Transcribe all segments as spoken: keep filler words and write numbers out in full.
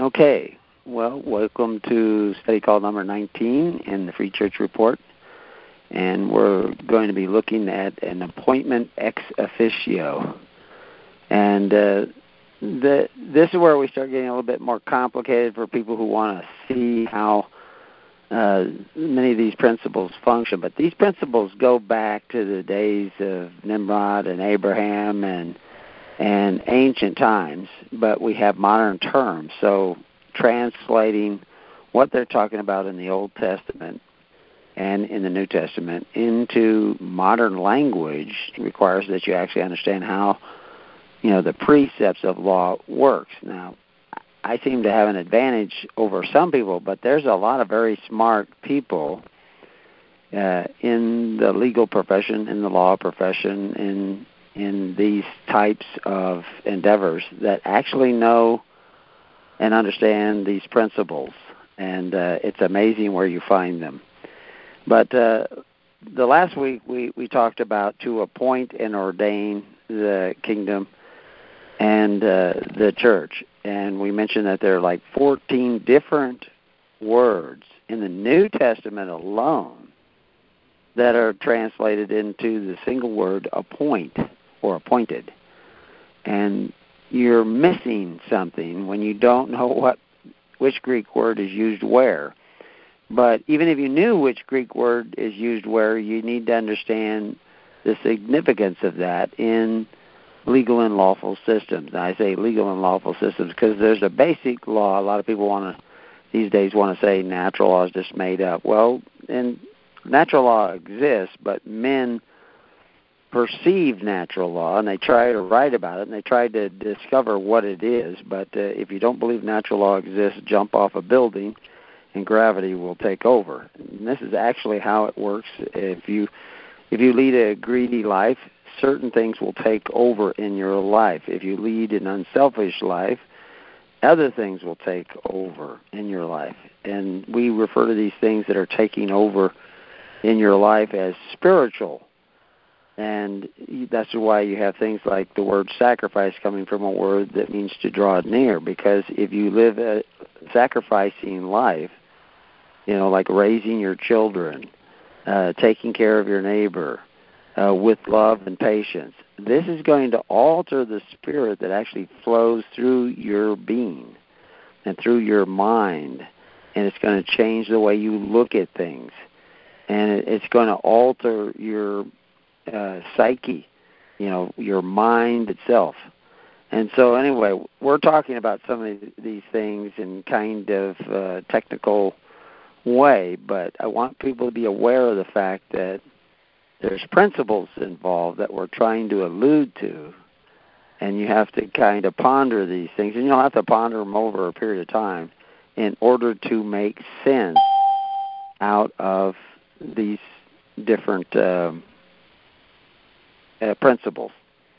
Okay, well, welcome to study call number nineteen in the Free Church Report, and we're going to be looking at an appointment ex officio. And uh, the, this is where we start getting a little bit more complicated for people who want to see how uh, many of these principles function. But these principles go back to the days of Nimrod and Abraham and and ancient times, but we have modern terms. So translating what they're talking about in the Old Testament and in the New Testament into modern language requires that you actually understand how, you know, the precepts of law works. Now, I seem to have an advantage over some people, but there's a lot of very smart people uh, in the legal profession, in the law profession, in in these types of endeavors that actually know and understand these principles, and uh, it's amazing where you find them. But uh, the last week we, we talked about to appoint and ordain the kingdom and uh, the church, and we mentioned that there are like fourteen different words in the New Testament alone that are translated into the single word appoint or appointed. And you're missing something when you don't know what which Greek word is used where. But even if you knew which Greek word is used where, you need to understand the significance of that in legal and lawful systems. And I say legal and lawful systems because there's a basic law. A lot of people want to these days want to say natural law is just made up. Well, and natural law exists, but men perceive natural law, and they try to write about it, and they try to discover what it is. But uh, if you don't believe natural law exists, jump off a building, and gravity will take over. And this is actually how it works. If you if you lead a greedy life, certain things will take over in your life. If you lead an unselfish life, other things will take over in your life. And we refer to these things that are taking over in your life as spiritual. And that's why you have things like the word sacrifice coming from a word that means to draw near. Because if you live a sacrificing life, you know, like raising your children, uh, taking care of your neighbor uh, with love and patience, this is going to alter the spirit that actually flows through your being and through your mind. And it's going to change the way you look at things. And it's going to alter your Uh, psyche, you know, your mind itself. And so anyway, we're talking about some of these things in kind of uh, technical way, but I want people to be aware of the fact that there's principles involved that we're trying to allude to, and you have to kind of ponder these things, and you'll have to ponder them over a period of time in order to make sense out of these different um, Uh, principles.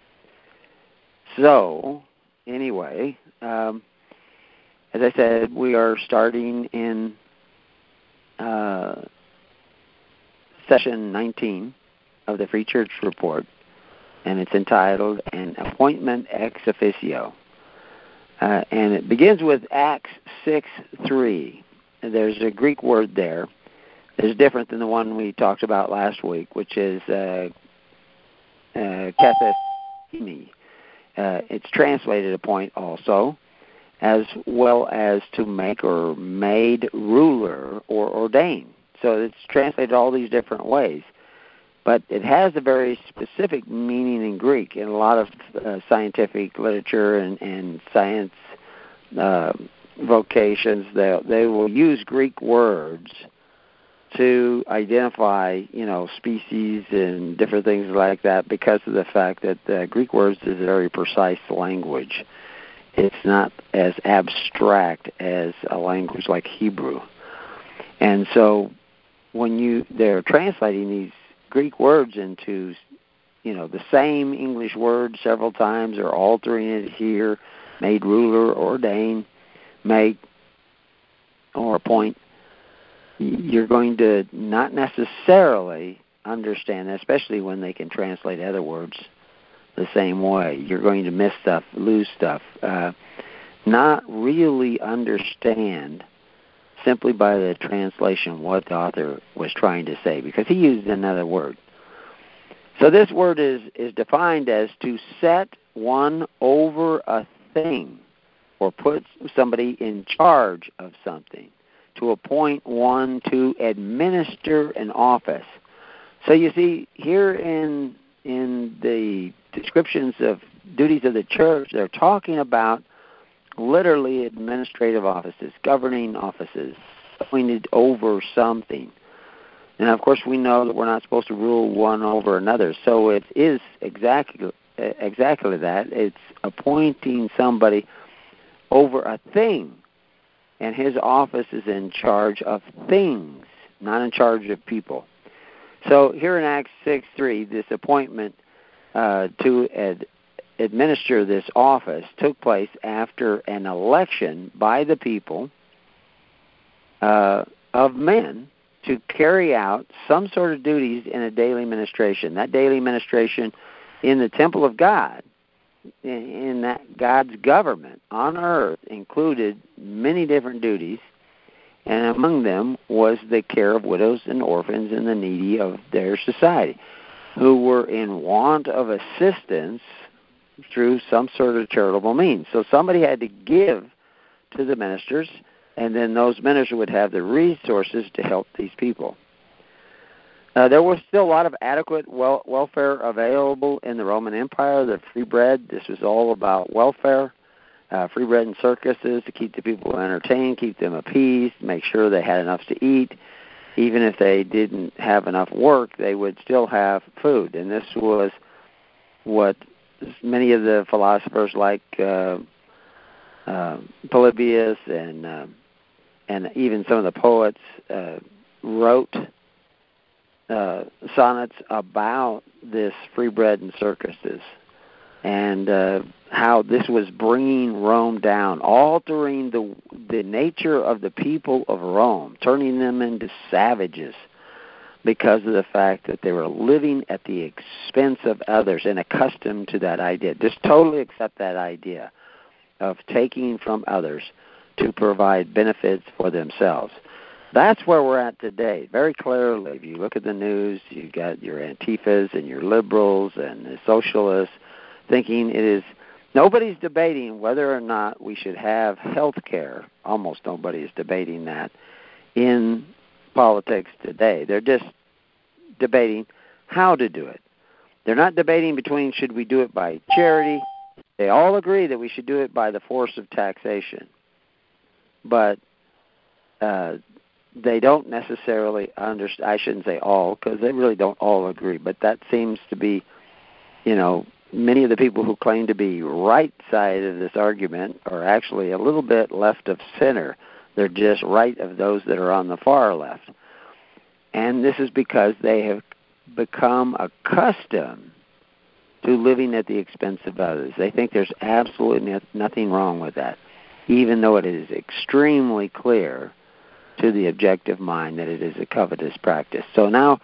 So, anyway, um, as I said, we are starting in uh, session nineteen of the Free Church Report, and it's entitled An Appointment Ex Officio. Uh, and it begins with Acts six three. There's a Greek word there. It's different than the one we talked about last week, which is uh, Uh, kathesini. Uh, it's translated appoint also, as well as to make or made ruler or ordain. So it's translated all these different ways. But it has a very specific meaning in Greek. In a lot of uh, scientific literature and, and science uh, vocations, they, they will use Greek words to identify, you know, species and different things like that because of the fact that uh, Greek words is a very precise language. It's not as abstract as a language like Hebrew. And so when you they're translating these Greek words into, you know, the same English word several times or altering it here, made ruler, ordain, make, or appoint, you're going to not necessarily understand, especially when they can translate other words the same way. You're going to miss stuff, lose stuff. Uh, not really understand simply by the translation what the author was trying to say, because he used another word. So this word is, is defined as to set one over a thing or put somebody in charge of something, to appoint one to administer an office. So you see, here in in the descriptions of duties of the church, they're talking about literally administrative offices, governing offices, appointed over something. And of course we know that we're not supposed to rule one over another, so it is exactly exactly that. It's appointing somebody over a thing, and his office is in charge of things, not in charge of people. So here in Acts six three, this appointment uh, to ad- administer this office took place after an election by the people uh, of men to carry out some sort of duties in a daily ministration. That daily ministration in the temple of God, in, in that God's government on earth, included many different duties, and among them was the care of widows and orphans and the needy of their society, who were in want of assistance through some sort of charitable means. So somebody had to give to the ministers, and then those ministers would have the resources to help these people. Uh, there was still a lot of adequate wel- welfare available in the Roman Empire. The free bread, this was all about welfare. Uh, free bread and circuses to keep the people entertained, keep them appeased, make sure they had enough to eat. Even if they didn't have enough work, they would still have food. And this was what many of the philosophers like uh, uh, Polybius and uh, and even some of the poets uh, wrote uh, sonnets about this free bread and circuses, and uh, how this was bringing Rome down, altering the the nature of the people of Rome, turning them into savages because of the fact that they were living at the expense of others and accustomed to that idea. Just totally accept that idea of taking from others to provide benefits for themselves. That's where we're at today, very clearly. If you look at the news, you've got your Antifas and your liberals and the socialists thinking it is, nobody's debating whether or not we should have health care. Almost nobody is debating that in politics today. They're just debating how to do it. They're not debating between should we do it by charity. They all agree that we should do it by the force of taxation. But uh, they don't necessarily understand, I shouldn't say all, because they really don't all agree, but that seems to be, you know, many of the people who claim to be right side of this argument are actually a little bit left of center. They're just right of those that are on the far left. And this is because they have become accustomed to living at the expense of others. They think there's absolutely nothing wrong with that, even though it is extremely clear to the objective mind that it is a covetous practice. So now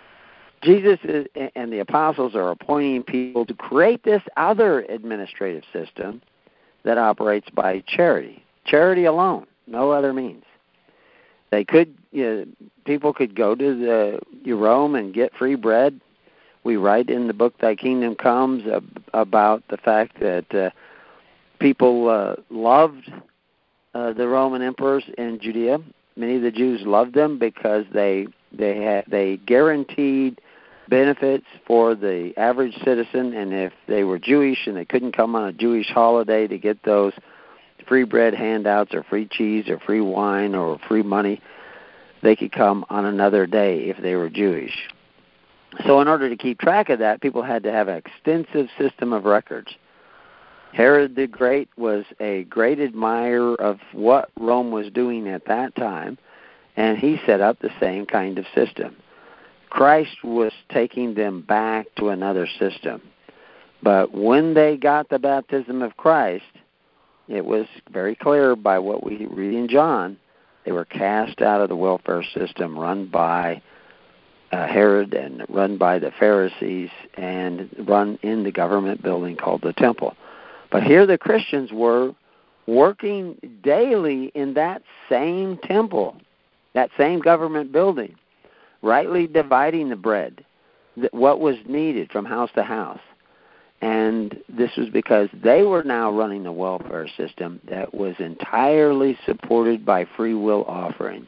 Jesus is, and the apostles are appointing people to create this other administrative system that operates by charity. Charity alone, no other means. They could, you know, people could go to the Rome and get free bread. We write in the book Thy Kingdom Comes uh, about the fact that uh, people uh, loved uh, the Roman emperors in Judea. Many of the Jews loved them because they they had they guaranteed benefits for the average citizen, and if they were Jewish and they couldn't come on a Jewish holiday to get those free bread handouts or free cheese or free wine or free money, they could come on another day if they were Jewish. So in order to keep track of that, people had to have an extensive system of records. Herod the Great was a great admirer of what Rome was doing at that time, and he set up the same kind of system. Christ was taking them back to another system. But when they got the baptism of Christ, it was very clear by what we read in John, they were cast out of the welfare system run by uh, Herod and run by the Pharisees and run in the government building called the temple. But here the Christians were working daily in that same temple, that same government building, rightly dividing the bread, what was needed from house to house. And this was because they were now running a welfare system that was entirely supported by free will offerings.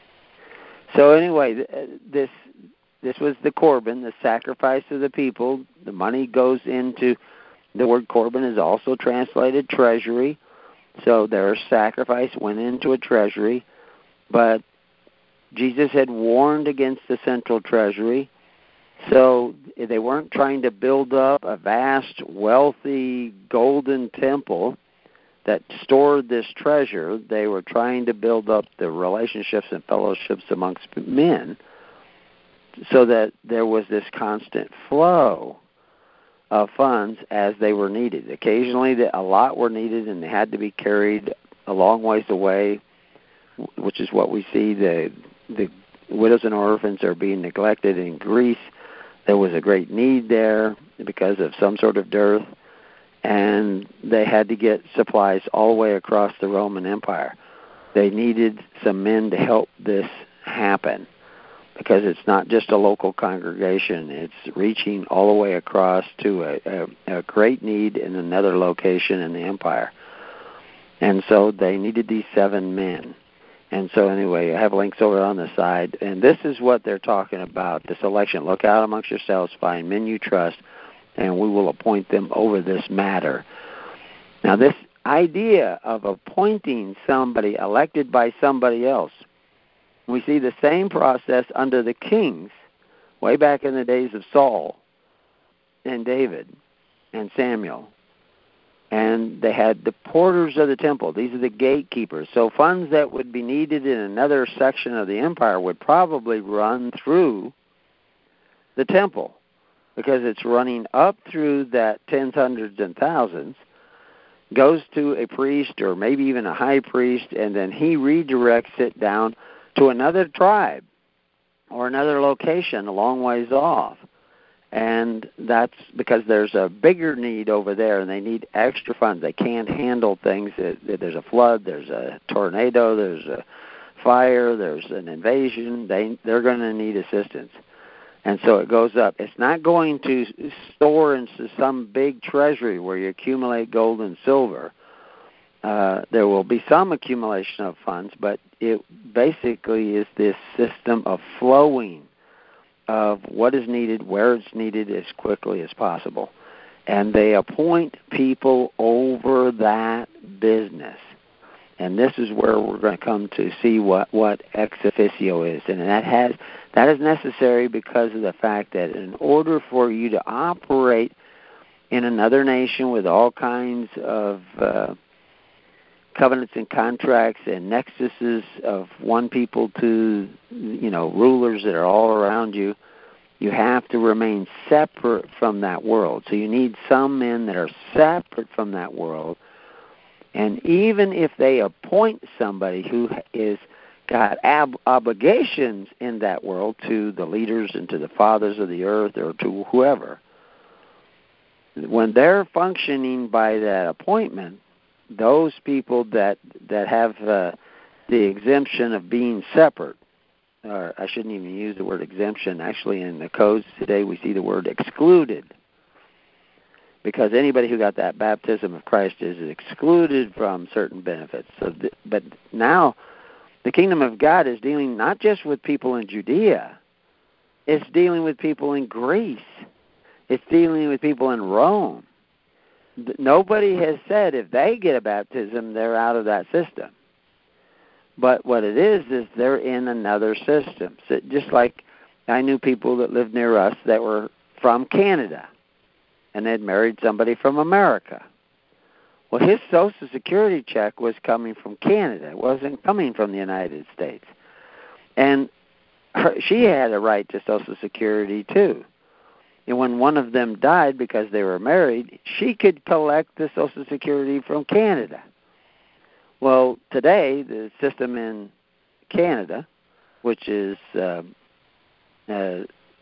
So anyway, this this was the Corban, the sacrifice of the people. The money goes into, the word Corban is also translated treasury. So their sacrifice went into a treasury. But Jesus had warned against the central treasury. So they weren't trying to build up a vast, wealthy, golden temple that stored this treasure. They were trying to build up the relationships and fellowships amongst men so that there was this constant flow of funds as they were needed. Occasionally a lot were needed and they had to be carried a long ways away, which is what we see. The, the widows and orphans are being neglected in Greece. There was a great need there because of some sort of dearth, and they had to get supplies all the way across the Roman Empire. They needed some men to help this happen because it's not just a local congregation. It's reaching all the way across to a, a, a great need in another location in the empire. And so they needed these seven men. And so anyway, I have links over on the side. And this is what they're talking about, this election. Look out amongst yourselves, find men you trust, and we will appoint them over this matter. Now, this idea of appointing somebody elected by somebody else, we see the same process under the kings way back in the days of Saul and David and Samuel. And they had the porters of the temple. These are the gatekeepers. So funds that would be needed in another section of the empire would probably run through the temple because it's running up through that tens, hundreds, and thousands, goes to a priest or maybe even a high priest, and then he redirects it down to another tribe or another location a long ways off. And that's because there's a bigger need over there, and they need extra funds. They can't handle things. There's a flood, there's a tornado, there's a fire, there's an invasion. They, they're going to need assistance. And so it goes up. It's not going to store into some big treasury where you accumulate gold and silver. Uh, there will be some accumulation of funds, but it basically is this system of flowing of what is needed, where it's needed as quickly as possible. And they appoint people over that business. And this is where we're going to come to see what, what ex officio is. And that has that is necessary because of the fact that in order for you to operate in another nation with all kinds of uh, covenants and contracts and nexuses of one people to, you know, rulers that are all around you, you have to remain separate from that world. So you need some men that are separate from that world. And even if they appoint somebody who is got ab- obligations in that world to the leaders and to the fathers of the earth or to whoever, when they're functioning by that appointment, those people that that have uh, the exemption of being separate, or I shouldn't even use the word exemption. Actually, in the codes today, we see the word excluded, because anybody who got that baptism of Christ is excluded from certain benefits. So, th- but now, the kingdom of God is dealing not just with people in Judea; it's dealing with people in Greece. It's dealing with people in Rome. Nobody has said if they get a baptism, they're out of that system. But what it is, is they're in another system. So just like I knew people that lived near us that were from Canada, and they'd married somebody from America. Well, his Social Security check was coming from Canada. It wasn't coming from the United States. And her, she had a right to Social Security, too. And when one of them died because they were married, she could collect the Social Security from Canada. Well, today, the system in Canada, which is uh, uh,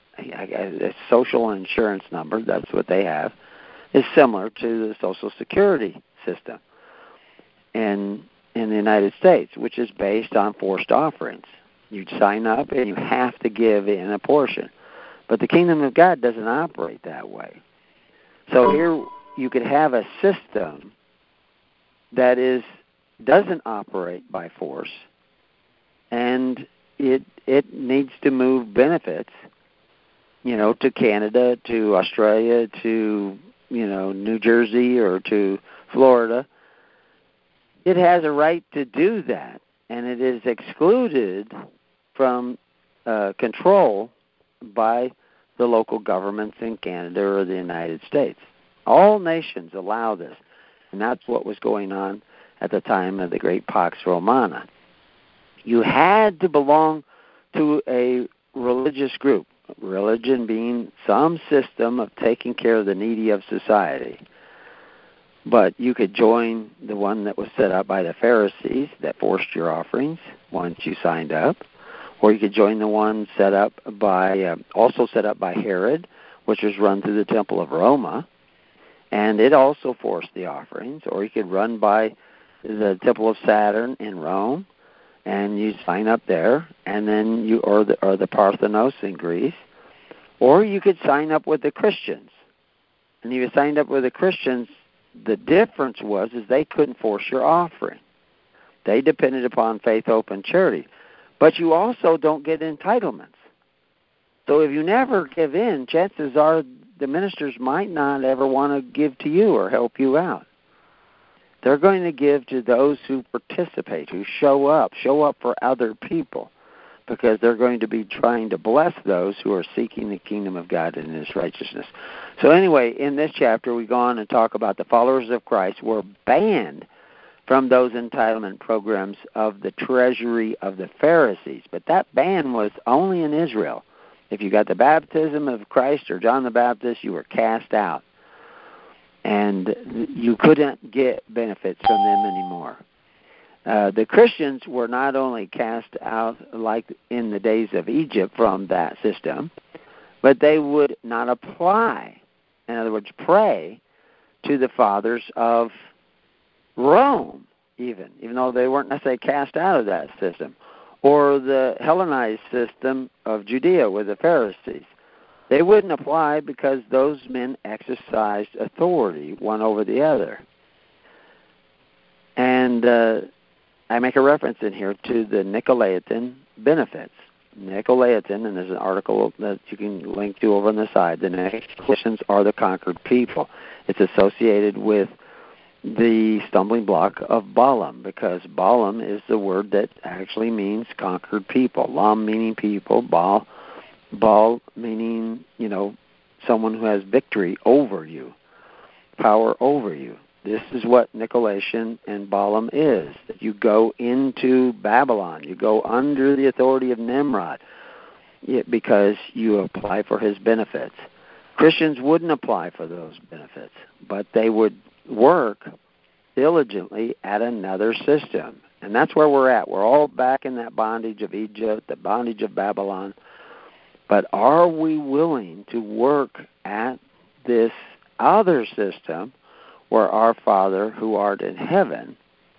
a social insurance number, that's what they have, is similar to the Social Security system. in in the United States, which is based on forced offerings. You sign up and you have to give in a portion. But the kingdom of God doesn't operate that way. So here you could have a system that is doesn't operate by force, and it it needs to move benefits, you know, to Canada, to Australia, to, you know, New Jersey or to Florida. It has a right to do that, and it is excluded from uh, control by the local governments in Canada or the United States. All nations allow this, and that's what was going on at the time of the Great Pax Romana. You had to belong to a religious group, religion being some system of taking care of the needy of society. But you could join the one that was set up by the Pharisees that forced your offerings once you signed up, or you could join the one set up by, uh, also set up by Herod, which was run through the Temple of Roma, and it also forced the offerings. Or you could run by the Temple of Saturn in Rome, and you sign up there, and then you or the or the Parthenos in Greece, or you could sign up with the Christians. And if you signed up with the Christians, the difference was is they couldn't force your offering. They depended upon faith, hope, and charity. But you also don't get entitlements. So if you never give in, chances are the ministers might not ever want to give to you or help you out. They're going to give to those who participate, who show up, show up for other people, because they're going to be trying to bless those who are seeking the kingdom of God and His righteousness. So anyway, in this chapter, we go on and talk about the followers of Christ were banned from those entitlement programs of the treasury of the Pharisees. But that ban was only in Israel. If you got the baptism of Christ or John the Baptist, you were cast out. And you couldn't get benefits from them anymore. Uh, the Christians were not only cast out like in the days of Egypt from that system, but they would not apply, in other words, pray to the fathers of Rome, even, even though they weren't necessarily cast out of that system, or the Hellenized system of Judea with the Pharisees. They wouldn't apply because those men exercised authority one over the other. And uh, I make a reference in here to the Nicolaitan benefits. Nicolaitan, and there's an article that you can link to over on the side, the Nicolaitans are the conquered people. It's associated with the stumbling block of Balaam, because Balaam is the word that actually means conquered people. Lam meaning people, Baal, Baal meaning, you know, someone who has victory over you, power over you. This is what Nicolaitan and Balaam is. That you go into Babylon, you go under the authority of Nimrod because you apply for his benefits. Christians wouldn't apply for those benefits, but they would work diligently at another system. And that's where we're at. We're all back in that bondage of Egypt, the bondage of Babylon. But are we willing to work at this other system where our Father who art in heaven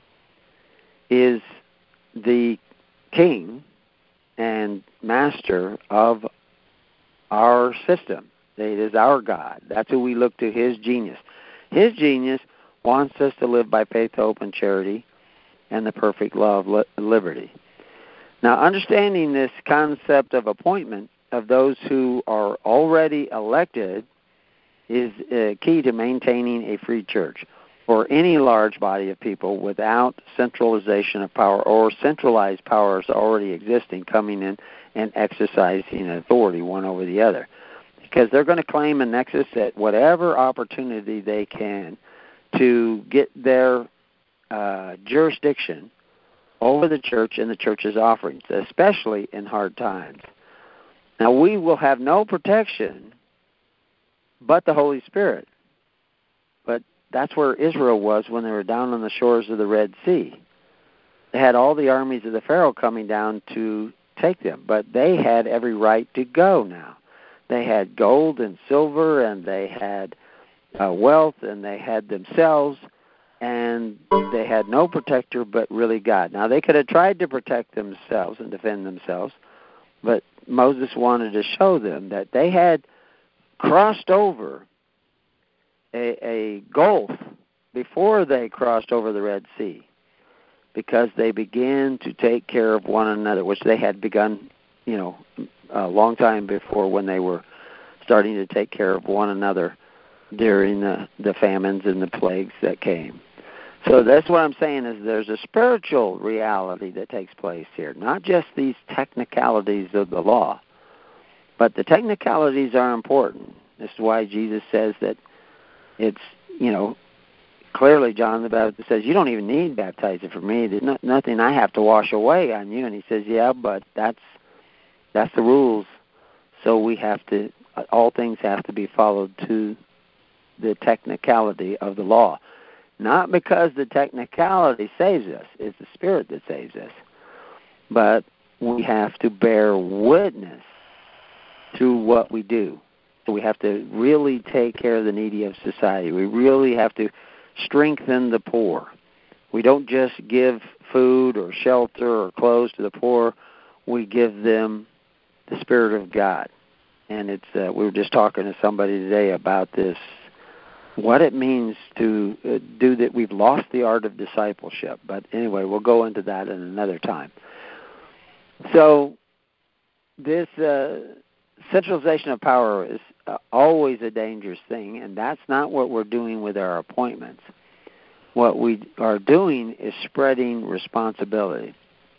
is the King and Master of our system? It is our God. That's who we look to, His genius. His genius wants us to live by faith, hope, and charity and the perfect law of li- liberty. Now, understanding this concept of appointment of those who are already elected is uh, key to maintaining a free church or any large body of people without centralization of power or centralized powers already existing coming in and exercising authority one over the other. Because they're going to claim a nexus at whatever opportunity they can to get their uh, jurisdiction over the church and the church's offerings, especially in hard times. Now, we will have no protection but the Holy Spirit. But that's where Israel was when they were down on the shores of the Red Sea. They had all the armies of the Pharaoh coming down to take them, but they had every right to go now. They had gold and silver, and they had uh, wealth, and they had themselves, and they had no protector but really God. Now, they could have tried to protect themselves and defend themselves, but Moses wanted to show them that they had crossed over a, a gulf before they crossed over the Red Sea, because they began to take care of one another, which they had begun, you know, a long time before, when they were starting to take care of one another during the, the famines and the plagues that came. So that's what I'm saying, is there's a spiritual reality that takes place here, not just these technicalities of the law. But the technicalities are important. This is why Jesus says that it's, you know, clearly John the Baptist says, you don't even need baptizing for me. There's no, nothing I have to wash away on you. And he says, yeah, but that's that's the rules. So we have to, all things have to be followed to the technicality of the law. Not because the technicality saves us. It's the Spirit that saves us. But we have to bear witness through what we do. So we have to really take care of the needy of society. We really have to strengthen the poor. We don't just give food or shelter or clothes to the poor. We give them the Spirit of God. And it's uh, we were just talking to somebody today about this, what it means to uh, do that. We've lost the art of discipleship. But anyway, we'll go into that in another time. So this uh, centralization of power is uh, always a dangerous thing, and that's not what we're doing with our appointments. What we are doing is spreading responsibility.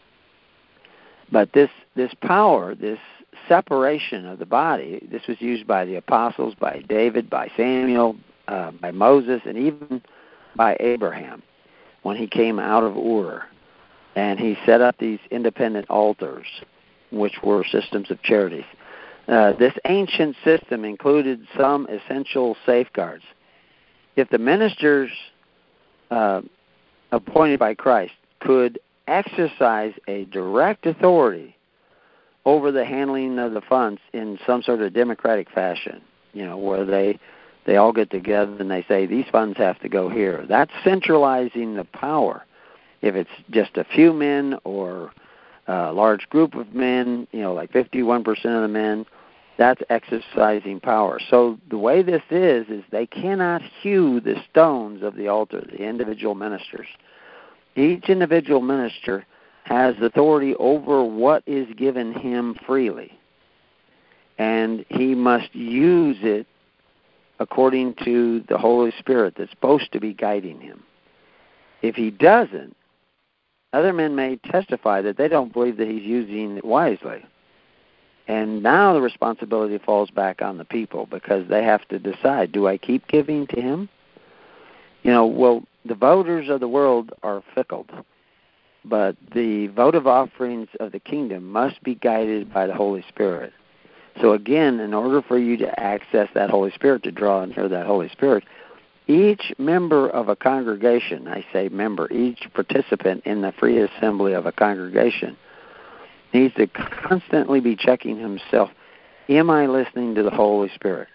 But this, this power, this separation of the body, this was used by the apostles, by David, by Samuel, uh, by Moses, and even by Abraham when he came out of Ur. And he set up these independent altars, which were systems of charities. Uh, this ancient system included some essential safeguards. If the ministers uh, appointed by Christ could exercise a direct authority over the handling of the funds in some sort of democratic fashion, you know, where they they all get together and they say, these funds have to go here. That's centralizing the power. If it's just a few men or a large group of men, you know, like fifty-one percent of the men, that's exercising power. So the way this is, is they cannot hew the stones of the altar, the individual ministers. Each individual minister has authority over what is given him freely, and he must use it according to the Holy Spirit that's supposed to be guiding him. If he doesn't, other men may testify that they don't believe that he's using it wisely. And now the responsibility falls back on the people, because they have to decide, do I keep giving to him? You know, well, the voters of the world are fickle, but the votive offerings of the kingdom must be guided by the Holy Spirit. So again, in order for you to access that Holy Spirit, to draw near that Holy Spirit, each member of a congregation, I say member, each participant in the free assembly of a congregation, needs to constantly be checking himself. Am I listening to the Holy Spirit?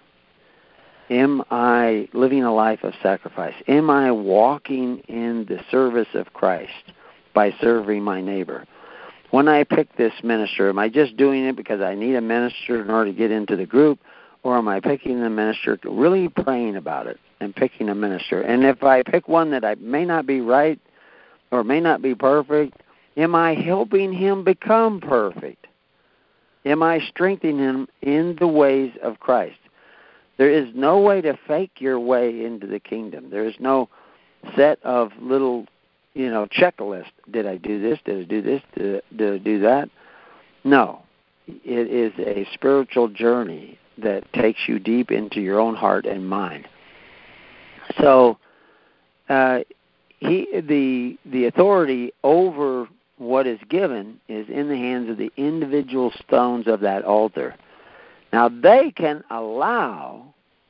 Am I living a life of sacrifice? Am I walking in the service of Christ by serving my neighbor? When I pick this minister, am I just doing it because I need a minister in order to get into the group, or am I picking the minister, really praying about it and picking a minister? And if I pick one that I may not be right or may not be perfect, am I helping him become perfect? Am I strengthening him in the ways of Christ? There is no way to fake your way into the kingdom. There is no set of little, you know, checklist. Did I do this? Did I do this? Did I, did I do that? No. It is a spiritual journey that takes you deep into your own heart and mind. So uh, he, the the authority over what is given is in the hands of the individual stones of that altar. Now, they can allow,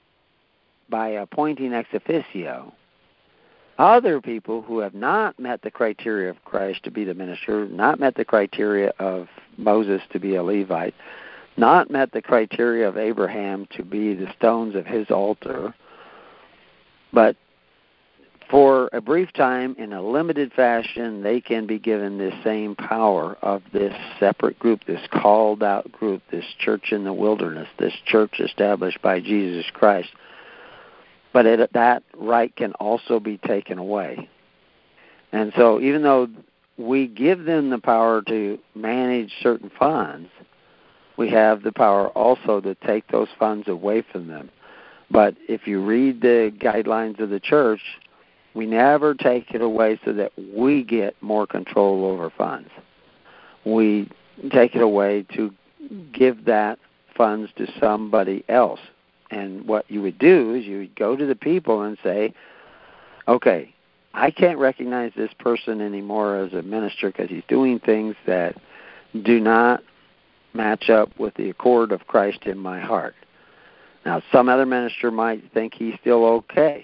by appointing ex officio, other people who have not met the criteria of Christ to be the minister, not met the criteria of Moses to be a Levite, not met the criteria of Abraham to be the stones of his altar, but for a brief time, in a limited fashion, they can be given this same power of this separate group, this called out group, this church in the wilderness, this church established by Jesus Christ. But it, that right can also be taken away. And so even though we give them the power to manage certain funds, we have the power also to take those funds away from them. But if you read the guidelines of the church, we never take it away so that we get more control over funds. We take it away to give that funds to somebody else. And what you would do is you would go to the people and say, okay, I can't recognize this person anymore as a minister because he's doing things that do not match up with the accord of Christ in my heart. Now, some other minister might think he's still okay.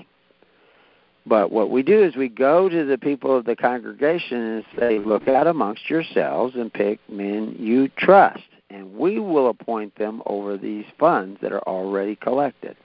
But what we do is we go to the people of the congregation and say, look out amongst yourselves and pick men you trust, and we will appoint them over these funds that are already collected.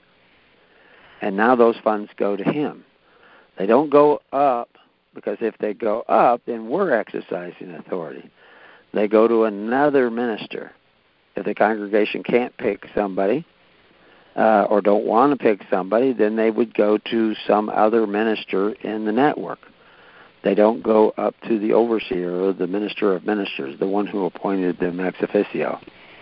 And now those funds go to him. They don't go up, because if they go up, then we're exercising authority. They go to another minister. If the congregation can't pick somebody uh, or don't want to pick somebody, then they would go to some other minister in the network. They don't go up to the overseer or the minister of ministers, the one who appointed them ex officio.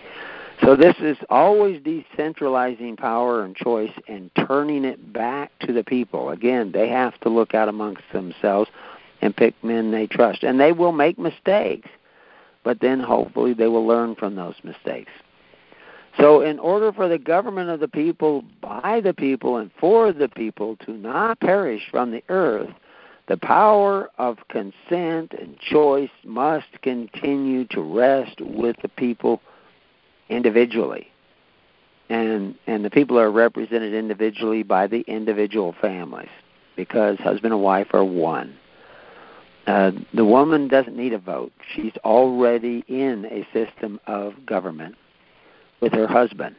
So this is always decentralizing power and choice and turning it back to the people. Again, they have to look out amongst themselves and pick men they trust. And they will make mistakes, but then hopefully they will learn from those mistakes. So in order for the government of the people, by the people, and for the people to not perish from the earth, the power of consent and choice must continue to rest with the people individually. And and the people are represented individually by the individual families, because husband and wife are one. Uh, the woman doesn't need a vote. She's already in a system of government with her husband.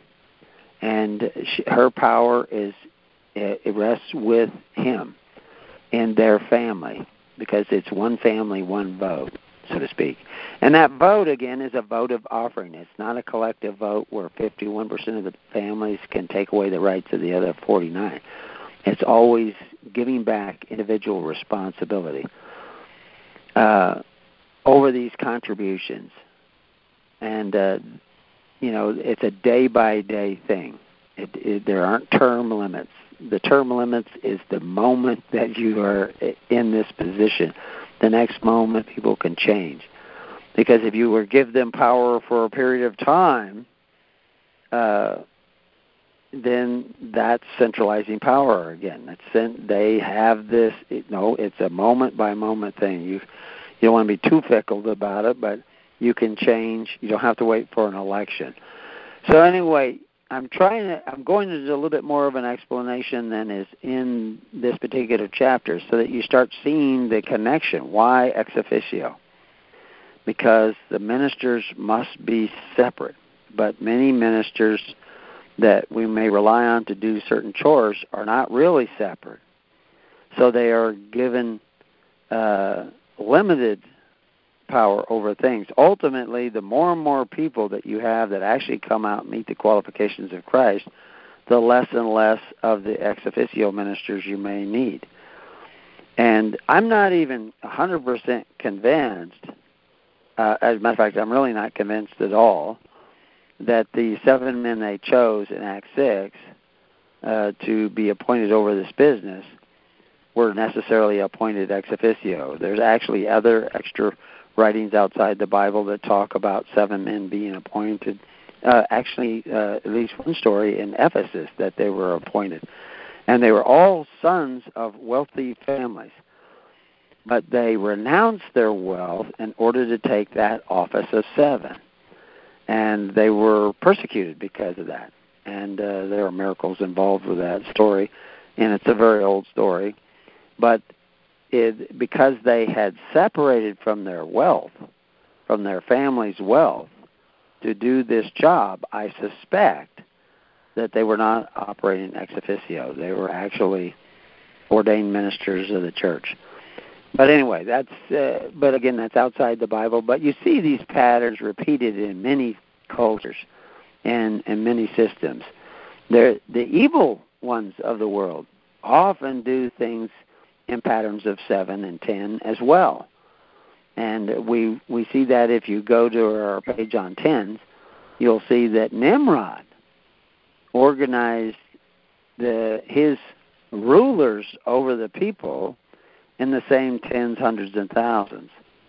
And she, her power is it rests with him and their family, because it's one family, one vote, so to speak. And that vote, again, is a vote of offering. It's not a collective vote where fifty-one percent of the families can take away the rights of the other forty-nine. It's always giving back individual responsibility uh, over these contributions. And, uh, you know, it's a day-by-day thing. It, it, there aren't term limits. The term limits is the moment that you are in this position. The next moment people can change. Because if you were give them power for a period of time, uh, then that's centralizing power again. It's, they have this, you know, it's a moment-by-moment thing. You, you don't want to be too fickle about it, but you can change. You don't have to wait for an election. So anyway, I'm trying to, I'm going to do a little bit more of an explanation than is in this particular chapter, so that you start seeing the connection. Why ex officio? Because the ministers must be separate, but many ministers that we may rely on to do certain chores are not really separate. So they are given uh, limited power over things. Ultimately, the more and more people that you have that actually come out and meet the qualifications of Christ, the less and less of the ex officio ministers you may need. And I'm not even one hundred percent convinced, uh, as a matter of fact, I'm really not convinced at all, that the seven men they chose in Acts six uh, to be appointed over this business were necessarily appointed ex officio. There's actually other extra writings outside the Bible that talk about seven men being appointed. Uh, actually, uh, at least one story in Ephesus that they were appointed. And they were all sons of wealthy families. But they renounced their wealth in order to take that office of seven. And they were persecuted because of that. And uh, there are miracles involved with that story. And it's a very old story. But It, because they had separated from their wealth, from their family's wealth, to do this job, I suspect that they were not operating ex officio. They were actually ordained ministers of the church. But anyway, that's uh, but again, that's outside the Bible. But you see these patterns repeated in many cultures and, and many systems. They're, the evil ones of the world often do things in patterns of seven and ten as well. And we we see that if you go to our page on tens, you'll see that Nimrod organized the his rulers over the people in the same tens, hundreds, and thousands.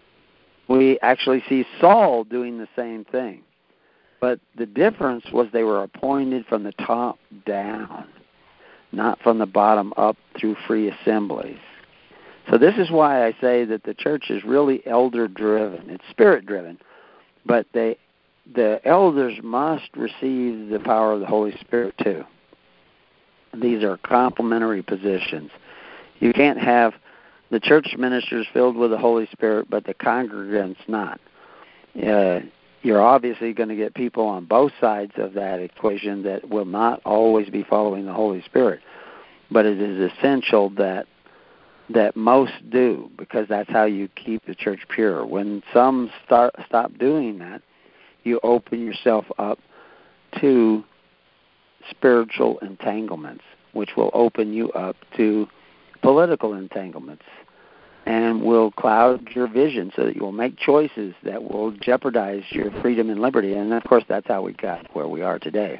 We actually see Saul doing the same thing. But the difference was they were appointed from the top down, not from the bottom up through free assemblies. So this is why I say that the church is really elder-driven. It's spirit-driven. But they, the elders must receive the power of the Holy Spirit too. These are complementary positions. You can't have the church ministers filled with the Holy Spirit, but the congregants not. Uh, you're obviously going to get people on both sides of that equation that will not always be following the Holy Spirit. But it is essential that that most do, because that's how you keep the church pure. When some start stop doing that, you open yourself up to spiritual entanglements, which will open you up to political entanglements and will cloud your vision so that you will make choices that will jeopardize your freedom and liberty. And, of course, that's how we got where we are today.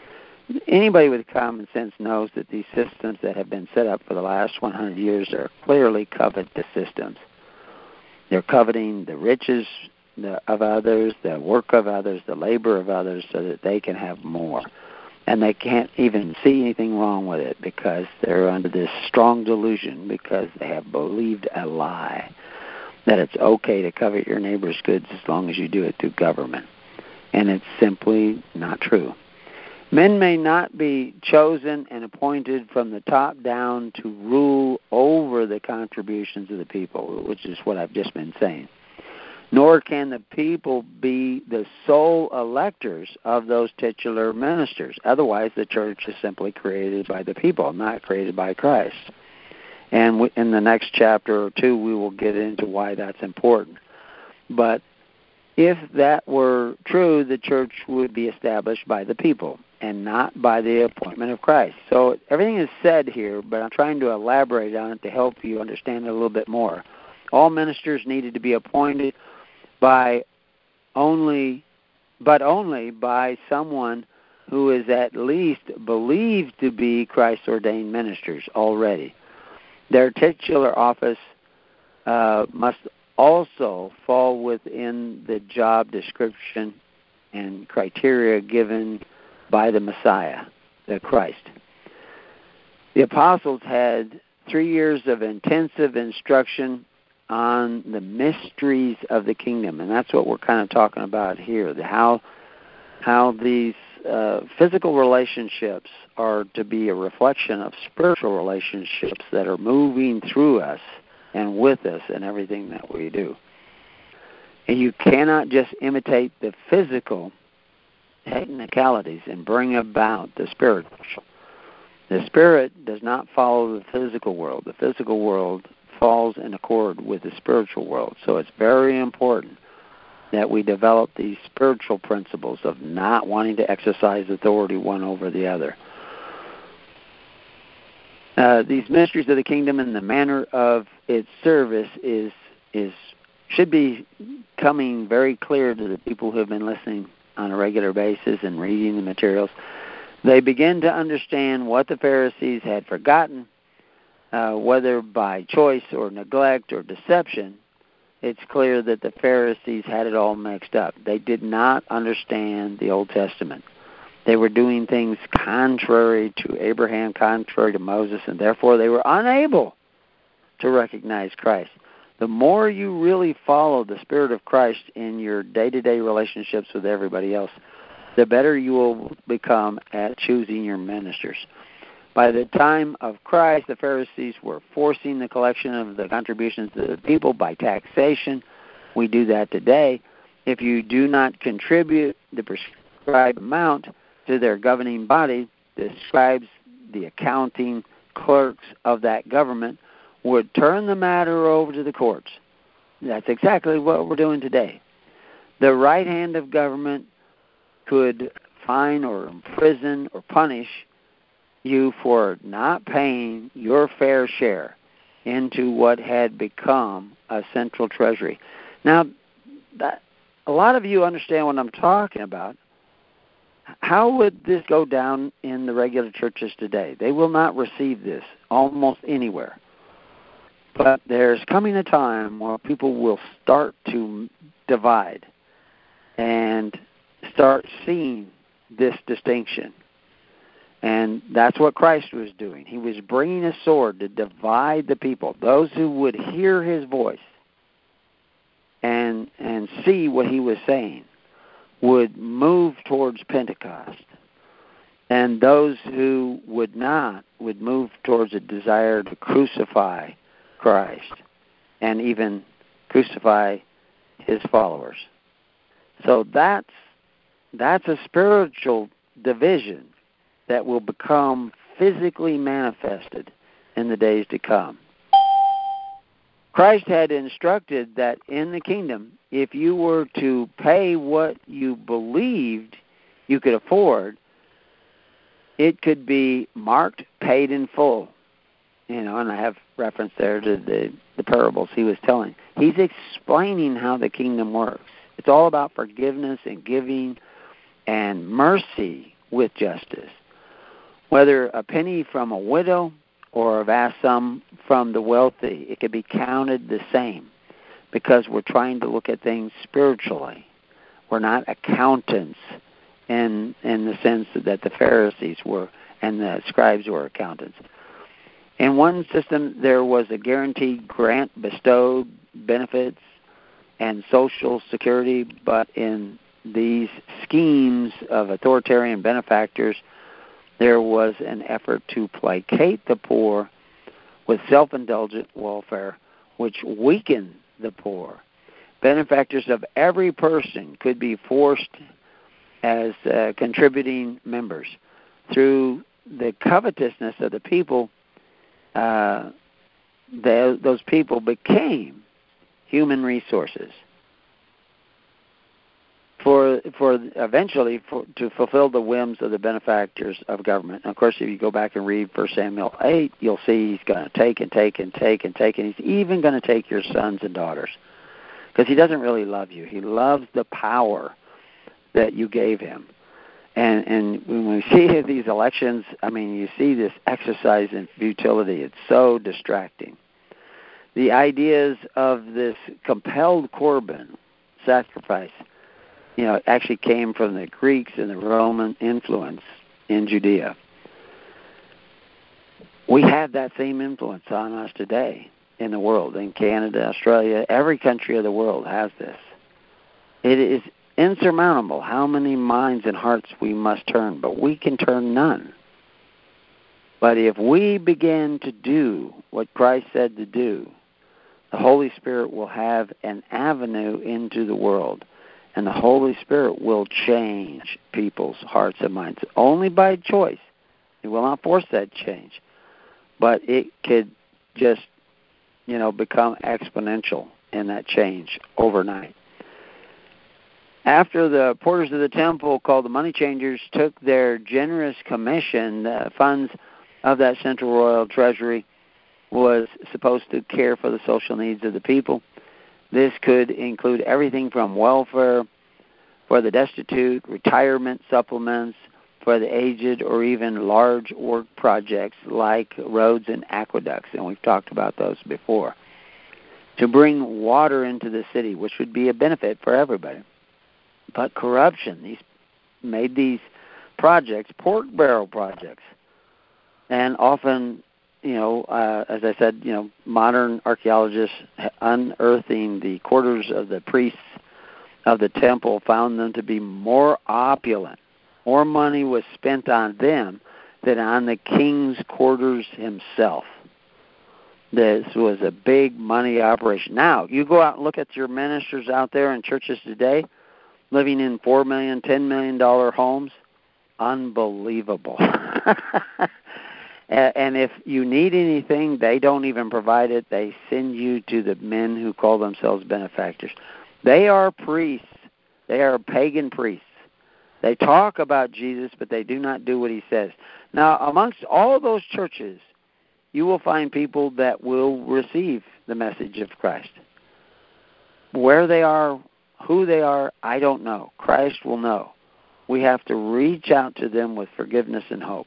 Anybody with common sense knows that these systems that have been set up for the last one hundred years are clearly covetous systems. They're coveting the riches of others, the work of others, the labor of others, so that they can have more. And they can't even see anything wrong with it because they're under this strong delusion because they have believed a lie that it's okay to covet your neighbor's goods as long as you do it through government. And it's simply not true. Men may not be chosen and appointed from the top down to rule over the contributions of the people, which is what I've just been saying. Nor can the people be the sole electors of those titular ministers. Otherwise, the church is simply created by the people, not created by Christ. And in the next chapter or two, we will get into why that's important. But if that were true, the church would be established by the people and not by the appointment of Christ. So everything is said here, but I'm trying to elaborate on it to help you understand it a little bit more. All ministers needed to be appointed by only, but only by someone who is at least believed to be Christ-ordained ministers already. Their titular office uh, must also fall within the job description and criteria given by the Messiah, the Christ. The apostles had three years of intensive instruction on the mysteries of the kingdom, and that's what we're kind of talking about here, the how how these uh, physical relationships are to be a reflection of spiritual relationships that are moving through us and with us in everything that we do. And you cannot just imitate the physical technicalities and bring about the spiritual. The spirit does not follow the physical world. The physical world falls in accord with the spiritual world. So it's very important that we develop these spiritual principles of not wanting to exercise authority one over the other. Uh, these mysteries of the kingdom and the manner of its service is is should be coming very clear to the people who have been listening on a regular basis and reading the materials. They begin to understand what the Pharisees had forgotten, uh, whether by choice or neglect or deception. It's clear that the Pharisees had it all mixed up. They did not understand the Old Testament. They were doing things contrary to Abraham, contrary to Moses, and therefore they were unable to recognize Christ. The more you really follow the Spirit of Christ in your day-to-day relationships with everybody else, the better you will become at choosing your ministers. By the time of Christ, the Pharisees were forcing the collection of the contributions of the people by taxation. We do that today. If you do not contribute the prescribed amount to their governing body, the scribes, the accounting clerks of that government would turn the matter over to the courts. That's exactly what we're doing today. The right hand of government could fine or imprison or punish you for not paying your fair share into what had become a central treasury. Now, that, a lot of you understand what I'm talking about. How would this go down in the regular churches today? They will not receive this almost anywhere. But there's coming a time where people will start to divide and start seeing this distinction. And that's what Christ was doing. He was bringing a sword to divide the people, those who would hear his voice and and see what he was saying would move towards Pentecost. And those who would not would move towards a desire to crucify Christ and even crucify his followers. So that's that's a spiritual division that will become physically manifested in the days to come. Christ had instructed that in the kingdom, if you were to pay what you believed you could afford, it could be marked, paid in full. You know, and I have reference there to the, the parables he was telling. He's explaining how the kingdom works. It's all about forgiveness and giving and mercy with justice. Whether a penny from a widow or a vast sum from the wealthy, it could be counted the same because we're trying to look at things spiritually. We're not accountants in in the sense that the Pharisees were and the scribes were accountants. In one system, there was a guaranteed grant bestowed, benefits, and social security, but in these schemes of authoritarian benefactors, there was an effort to placate the poor with self-indulgent welfare, which weakened the poor. Benefactors of every person could be forced as uh, contributing members. Through the covetousness of the people, uh, the, those people became human resources. For for eventually for, to fulfill the whims of the benefactors of government. And of course, if you go back and read First Samuel eight, you'll see he's going to take and take and take and take, and he's even going to take your sons and daughters because he doesn't really love you. He loves the power that you gave him. And and when we see these elections, I mean, you see this exercise in futility. It's so distracting. The ideas of this compelled Corban sacrifice, you know, actually came from the Greeks and the Roman influence in Judea. We have that same influence on us today in the world, in Canada, Australia, every country of the world has this. It is insurmountable how many minds and hearts we must turn, but we can turn none. But if we begin to do what Christ said to do, the Holy Spirit will have an avenue into the world. And the Holy Spirit will change people's hearts and minds only by choice. He will not force that change. But it could just, you know, become exponential in that change overnight. After the porters of the temple, called the money changers, took their generous commission, the funds of that central royal treasury was supposed to care for the social needs of the people. This could include everything from welfare for the destitute, retirement supplements for the aged, or even large work projects like roads and aqueducts, and we've talked about those before, to bring water into the city, which would be a benefit for everybody. But corruption, these made these projects pork barrel projects, and often, you know, uh, as I said, you know, modern archaeologists unearthing the quarters of the priests of the temple found them to be more opulent. More money was spent on them than on the king's quarters himself. This was a big money operation. Now, you go out and look at your ministers out there in churches today, living in four million dollars, ten million dollars homes. Unbelievable. And if you need anything, they don't even provide it. They send you to the men who call themselves benefactors. They are priests. They are pagan priests. They talk about Jesus, but they do not do what he says. Now, amongst all those churches, you will find people that will receive the message of Christ. Where they are, who they are, I don't know. Christ will know. We have to reach out to them with forgiveness and hope.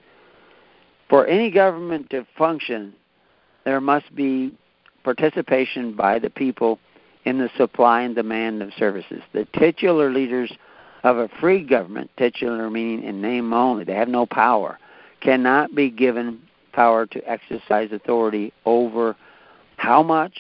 For any government to function, there must be participation by the people in the supply and demand of services. The titular leaders of a free government, titular meaning in name only, they have no power, cannot be given power to exercise authority over how much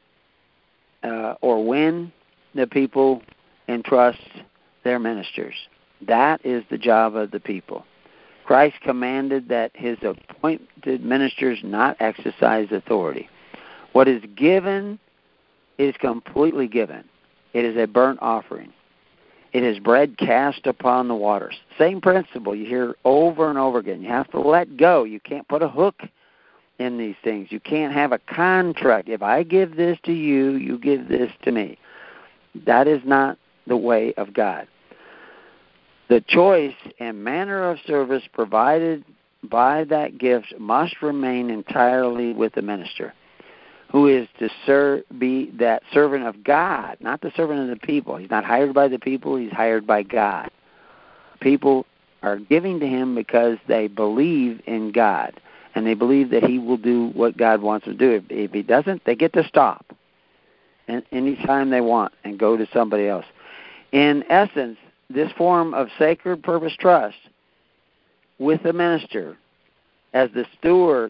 uh, or when the people entrust their ministers. That is the job of the people. Christ commanded that his appointed ministers not exercise authority. What is given is completely given. It is a burnt offering. It is bread cast upon the waters. Same principle you hear over and over again. You have to let go. You can't put a hook in these things. You can't have a contract. If I give this to you, you give this to me. That is not the way of God. The choice and manner of service provided by that gift must remain entirely with the minister, who is to serve, be that servant of God, not the servant of the people. He's not hired by the people. He's hired by God. People are giving to him because they believe in God, and they believe that he will do what God wants him to do. If, if he doesn't, they get to stop any time they want and go to somebody else. In essence, this form of sacred purpose trust with the minister as the steward,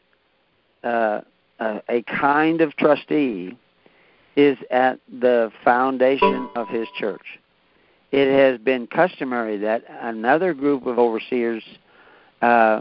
uh, uh, a kind of trustee, is at the foundation of his church. It has been customary that another group of overseers uh,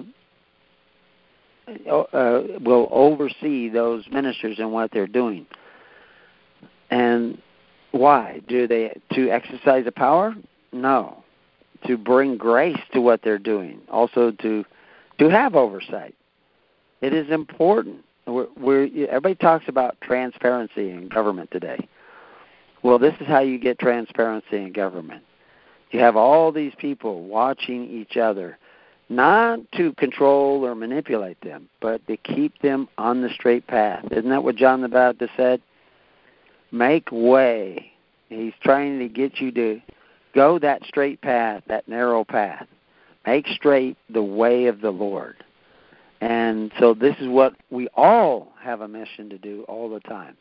uh, will oversee those ministers and what they're doing. And why? Do they to exercise the power? No, to bring grace to what they're doing, also to to have oversight. It is important. We're, we're, everybody talks about transparency in government today. Well, this is how you get transparency in government. You have all these people watching each other, not to control or manipulate them, but to keep them on the straight path. Isn't that what John the Baptist said? Make way. He's trying to get you to go that straight path, that narrow path. Make straight the way of the Lord. And so this is what we all have a mission to do all the time.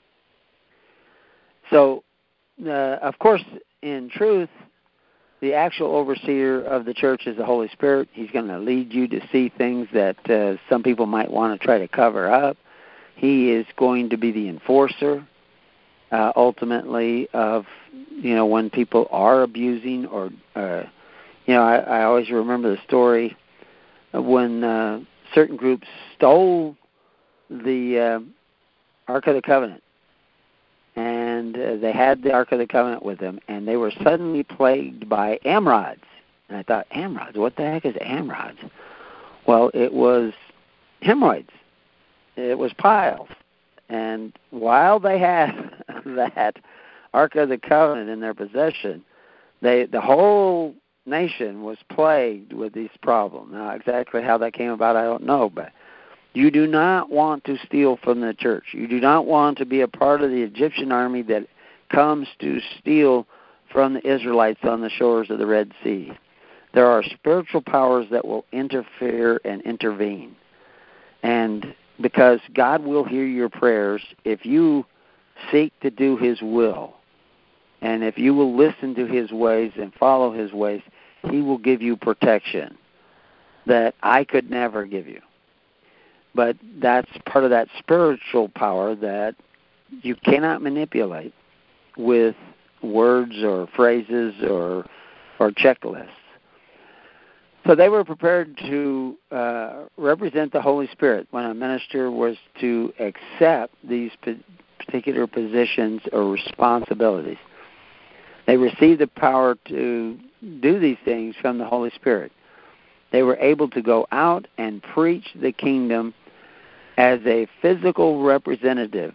So, uh, of course, in truth, the actual overseer of the church is the Holy Spirit. He's going to lead you to see things that uh, some people might want to try to cover up. He is going to be the enforcer, uh, ultimately, of, you know, when people are abusing or, uh, you know, I, I always remember the story of when uh, certain groups stole the uh, Ark of the Covenant. And uh, they had the Ark of the Covenant with them, and they were suddenly plagued by amrods. And I thought, amrods? What the heck is amrods? Well, it was hemorrhoids. It was piles. And while they had that Ark of the Covenant in their possession, they the whole nation was plagued with these problems. Now, exactly how that came about, I don't know, but you do not want to steal from the church. You do not want to be a part of the Egyptian army that comes to steal from the Israelites on the shores of the Red Sea. There are spiritual powers that will interfere and intervene. And because God will hear your prayers if you seek to do his will. And if you will listen to his ways and follow his ways, he will give you protection that I could never give you. But that's part of that spiritual power that you cannot manipulate with words or phrases or or checklists. So they were prepared to uh, represent the Holy Spirit when a minister was to accept these particular positions or responsibilities. They received the power to do these things from the Holy Spirit. They were able to go out and preach the kingdom as a physical representative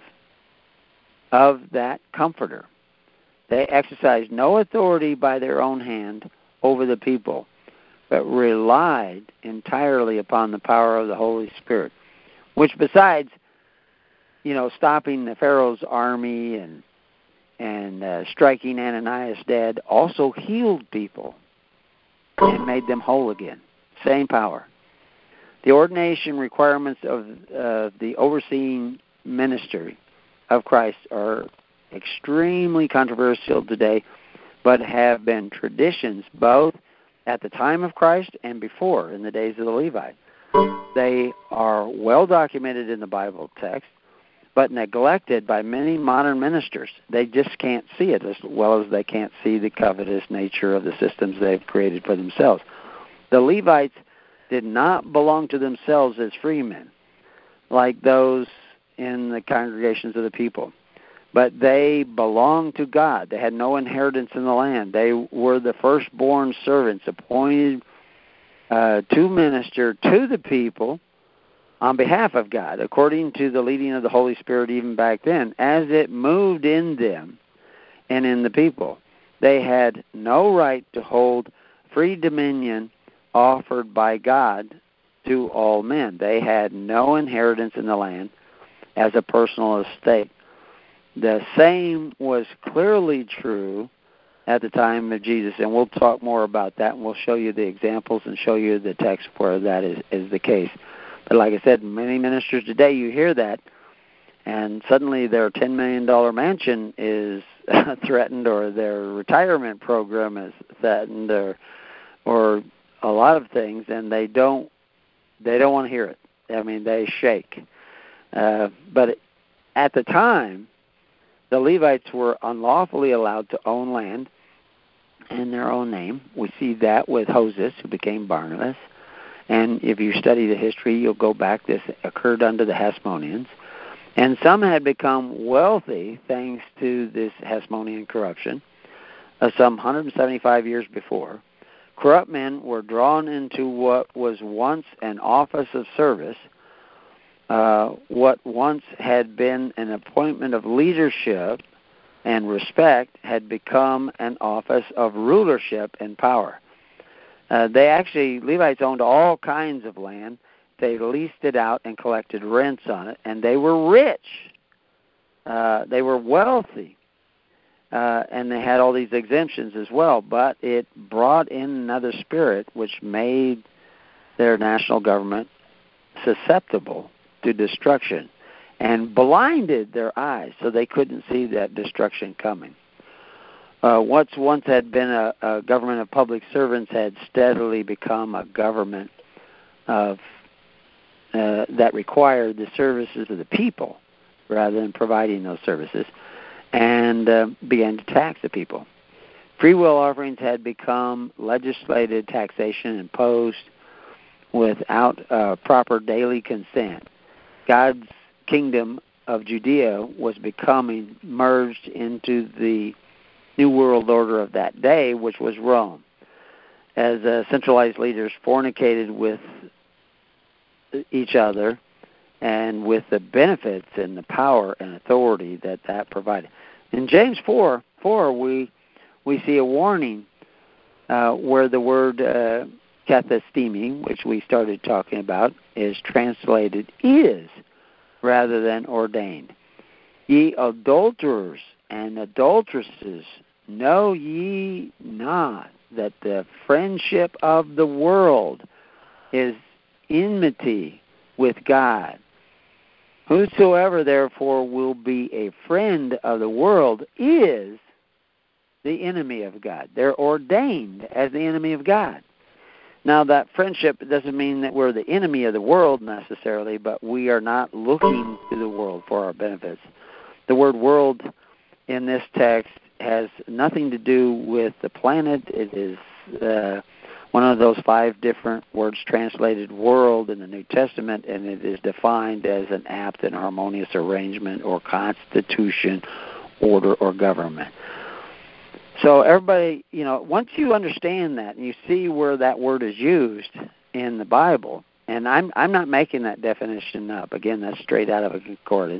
of that comforter. They exercised no authority by their own hand over the people, but relied entirely upon the power of the Holy Spirit, which besides, you know, stopping the Pharaoh's army and and uh, striking Ananias dead, also healed people and made them whole again. Same power. The ordination requirements of uh, the overseeing ministry of Christ are extremely controversial today, but have been traditions both at the time of Christ and before, in the days of the Levites. They are well documented in the Bible text, but neglected by many modern ministers. They just can't see it as well as they can't see the covetous nature of the systems they've created for themselves. The Levites did not belong to themselves as free men, like those in the congregations of the people, but they belonged to God. They had no inheritance in the land. They were the firstborn servants appointed uh, to minister to the people on behalf of God, according to the leading of the Holy Spirit even back then, as it moved in them and in the people. They had no right to hold free dominion offered by God to all men. They had no inheritance in the land as a personal estate. The same was clearly true at the time of Jesus, and we'll talk more about that, and we'll show you the examples and show you the text where that is, is the case. But like I said, many ministers today, you hear that, and suddenly their ten million dollars mansion is threatened, or their retirement program is threatened, or or a lot of things, and they don't they don't want to hear it. I mean, they shake. Uh, but at the time, the Levites were unlawfully allowed to own land in their own name. We see that with Moses, who became Barnabas. And if you study the history, you'll go back. This occurred under the Hasmoneans. And some had become wealthy thanks to this Hasmonean corruption uh, some one hundred seventy-five years before. Corrupt men were drawn into what was once an office of service, uh, what once had been an appointment of leadership and respect had become an office of rulership and power. Uh, they actually, Levites owned all kinds of land. They leased it out and collected rents on it, and they were rich. Uh, they were wealthy, uh, and they had all these exemptions as well, but it brought in another spirit which made their national government susceptible to destruction and blinded their eyes so they couldn't see that destruction coming. Uh, what once had been a, a government of public servants had steadily become a government of uh, that required the services of the people rather than providing those services, and uh, began to tax the people. Free will offerings had become legislated taxation imposed without uh, proper daily consent. God's kingdom of Judea was becoming merged into the New World Order of that day, which was Rome, as uh, centralized leaders fornicated with each other and with the benefits and the power and authority that that provided. In James four, four we we see a warning uh, where the word uh, kathistemi, which we started talking about, is translated is rather than ordained. Ye adulterers and adulteresses, know ye not that the friendship of the world is enmity with God? Whosoever therefore will be a friend of the world is the enemy of God. They're ordained as the enemy of God. Now, that friendship doesn't mean that we're the enemy of the world necessarily, but we are not looking to the world for our benefits. The word world in this text has nothing to do with the planet. It is uh, one of those five different words translated world in the New Testament, and it is defined as an apt and harmonious arrangement or constitution, order, or government. So everybody, you know, once you understand that and you see where that word is used in the Bible, and I'm I'm not making that definition up. Again, that's straight out of a concordance.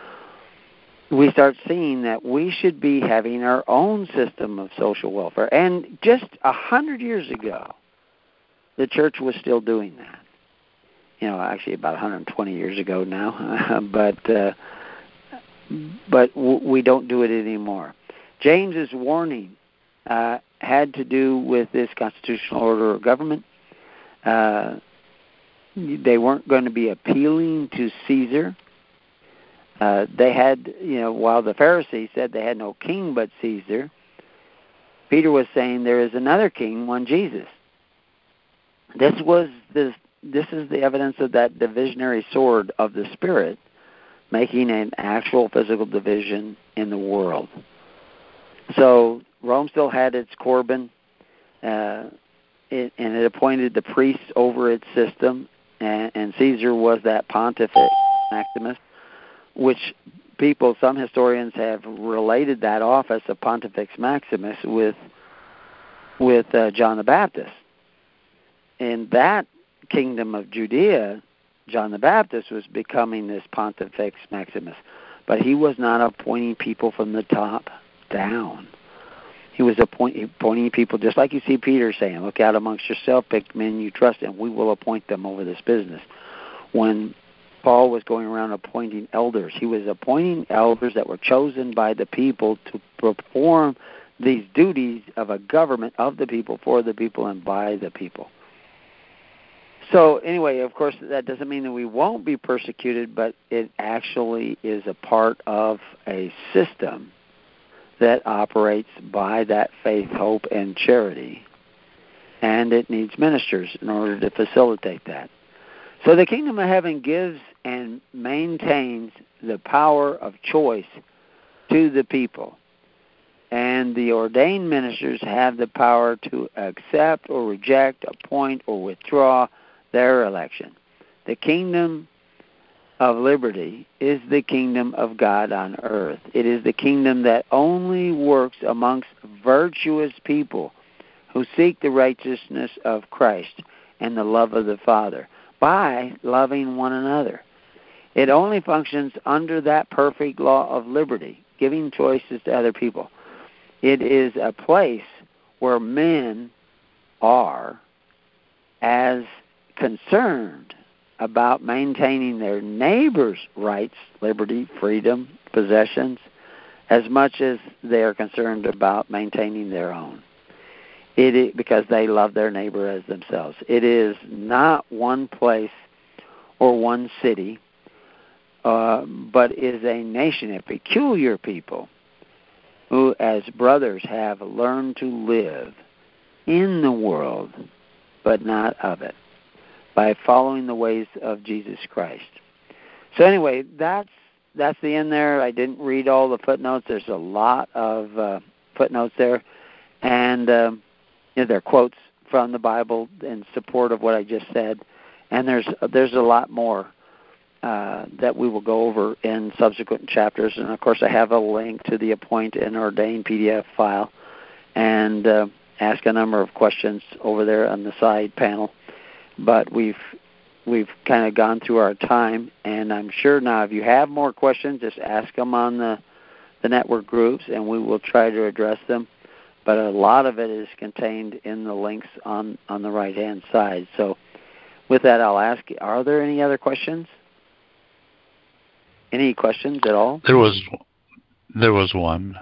We start seeing that we should be having our own system of social welfare. And just a hundred years ago, the church was still doing that. You know, actually about one hundred twenty years ago now, but uh, but w- we don't do it anymore. James's warning uh, had to do with this constitutional order of government. Uh, they weren't going to be appealing to Caesar. Uh, they had, you know, while the Pharisees said they had no king but Caesar, Peter was saying there is another king, one Jesus. This was this. This is the evidence of that divisionary sword of the Spirit, making an actual physical division in the world. So Rome still had its Corban, uh, it, and it appointed the priests over its system, and, and Caesar was that Pontifex Maximus, which people, some historians have related that office of Pontifex Maximus with with uh, John the Baptist. In that kingdom of Judea, John the Baptist was becoming this Pontifex Maximus, but he was not appointing people from the top down. He was appoint, appointing people, just like you see Peter saying, look out amongst yourself, pick men you trust, and we will appoint them over this business. When Paul was going around appointing elders, he was appointing elders that were chosen by the people to perform these duties of a government of the people, for the people, and by the people. So anyway, of course, that doesn't mean that we won't be persecuted, but it actually is a part of a system that operates by that faith, hope, and charity, and it needs ministers in order to facilitate that. So the kingdom of heaven gives and maintains the power of choice to the people, and the ordained ministers have the power to accept or reject, appoint or withdraw their election. The kingdom of liberty is the kingdom of God on earth. It is the kingdom that only works amongst virtuous people who seek the righteousness of Christ and the love of the Father by loving one another. It only functions under that perfect law of liberty, giving choices to other people. It is a place where men are as concerned about maintaining their neighbor's rights, liberty, freedom, possessions, as much as they are concerned about maintaining their own. It is because they love their neighbor as themselves. It is not one place or one city, uh, but is a nation, a peculiar people who, as brothers, have learned to live in the world, but not of it, by following the ways of Jesus Christ. So anyway, that's that's the end there. I didn't read all the footnotes. There's a lot of uh, footnotes there, and um, you know, there are quotes from the Bible in support of what I just said, and there's there's a lot more uh, that we will go over in subsequent chapters. And of course, I have a link to the Appoint and Ordain P D F file, and uh, ask a number of questions over there on the side panel. But we've we've kind of gone through our time, and I'm sure now if you have more questions, just ask them on the, the network groups, and we will try to address them. But a lot of it is contained in the links on, on the right-hand side. So with that, I'll ask, are there any other questions? Any questions at all? There was there was one,